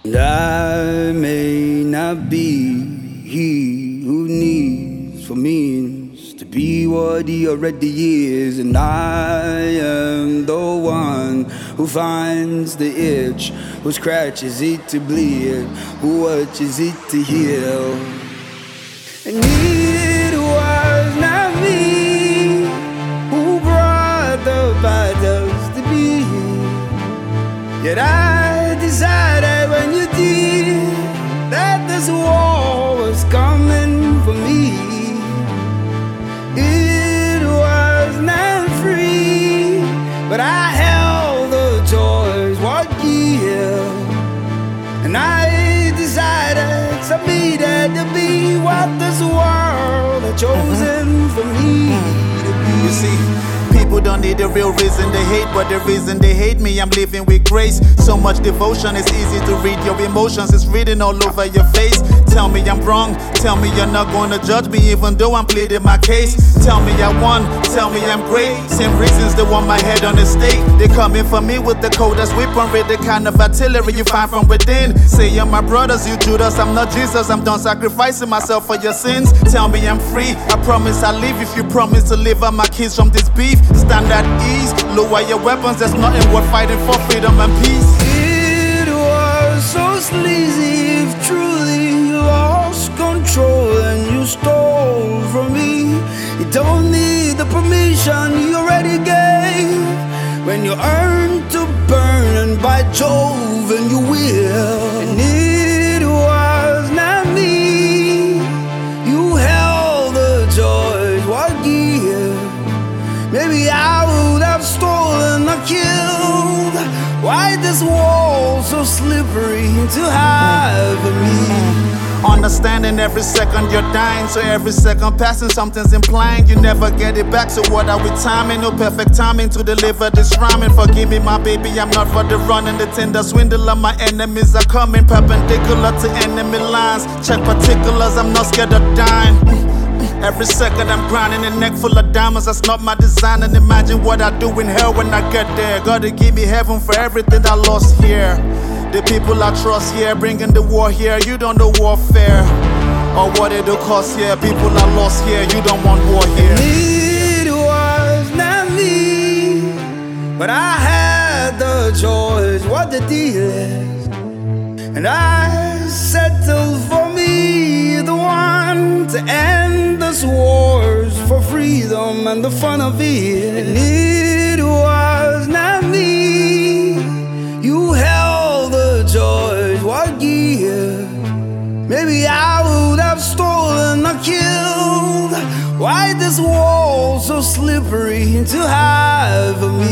And I may not be he who needs for means to be what he already is, and I am the one who finds the itch, who scratches it to bleed, who watches it to heal. And it was not me who brought the battles to be, yet I decided when you did that this war was coming for me. It was not free, but I held the choice what year, and I decided, submitted to be what this world had chosen for me to be. You see, people don't need a real reason they hate, but the reason they hate me, I'm living with grace. So much devotion, it's easy to read your emotions, it's written all over your face. Tell me I'm wrong, tell me you're not gonna judge me even though I'm pleading my case. Tell me I won, tell me I'm great. Same reasons they want my head on a stake. They coming for me with the coldest weapon, with the kind of artillery you find from within. Say you're my brothers, you Judas, I'm not Jesus, I'm done sacrificing myself for your sins. Tell me I'm free, I promise I'll leave if you promise to deliver my kids from this beef. Stand at ease, lower your weapons, there's nothing worth fighting for freedom and peace. It was so sleazy if truly you lost control and you stole from me. You don't need the permission you already gave when you earned to burn, and by Jove, and you will. And it was not me, you held the choice what year. Maybe I would have stolen or killed. Why this wall so slippery to hide for me? Understanding every second you're dying, so every second passing something's implying you never get it back. So what are we timing? No perfect timing to deliver this rhyming. Forgive me my baby, I'm not for the running. The tender swindler, my enemies are coming perpendicular to enemy lines. Check particulars, I'm not scared of dying. Every second I'm grinding, a neck full of diamonds, that's not my design. And imagine what I do in hell when I get there. Gotta give me heaven for everything I lost here. The people I trust here, bringing the war here. You don't know warfare or what it'll cost here. People are lost here, you don't want war here. It was not me, but I had the choice what the deal is, and I settled for me, the one to end this wars for freedom and the fun of it. And it was not me, you held the choice what year. Maybe I would have stolen or killed. Why this wall so slippery to hide for me?